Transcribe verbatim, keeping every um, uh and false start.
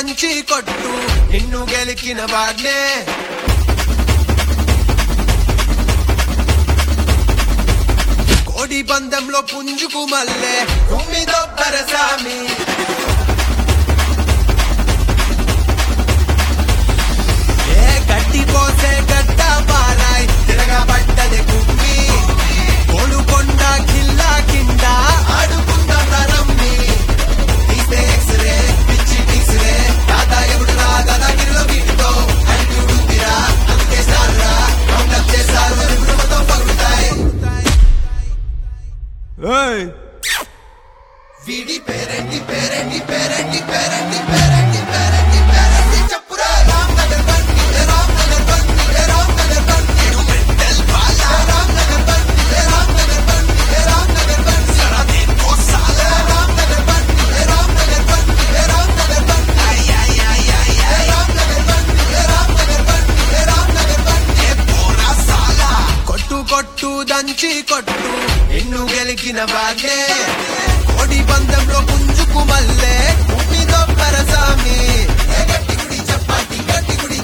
దంచి కొట్టు నిన్ను గెలికిన వాడ్నే కోడి పందెంలో పుంజుకు మల్లే తొమ్మిదొబ్బరసామి ఏ గడ్డి పోసే గడ్డ పారాయ్ తిరగబడ్డది కుమ్మి కోలుకొండ కిల్లా కింద ఆడుకుందా తరమ్మి తీసే ఎక్స్రే పిచ్చి తీసిరే దాదా ఎవడు రా దాదాగిరిలో వీటితో అడుగుడుందిరా అంతే సార్రా రౌండప్ చేశారు విమృమతో పగులుతాయి వీడి పేరెంటి పేరెంటి పేరెంటి పేరెంటి పేరెంటి పేరెంటి పేరెంటి చెప్పురా రామ్ నగర్ బండి రామ్ నగర్ బండి రామ్ నగర్ బండి మెంటల్ బాలా రామ్ నగర్ బండి రామ్ నగర్ బండి రామ్ నగర్ బండి సరా దిన్ కో సాలా రామ్ నగర్ బండి రామ్ నగర్ బండి రామ్ నగర్ బండి ay ay ay ay ay Ram Nagar బండి రామ్ నగర్ బండి రామ్ నగర్ బండి పోరా సాలా కొట్టు కొట్టు దంచి కొట్టు నిన్ను గెలికిన వాడే కోడి పందెంలో పుంజుకు మల్లే తొమ్మిదొబ్బరసామి గట్టి గుడి చపాటి గట్టి గుడి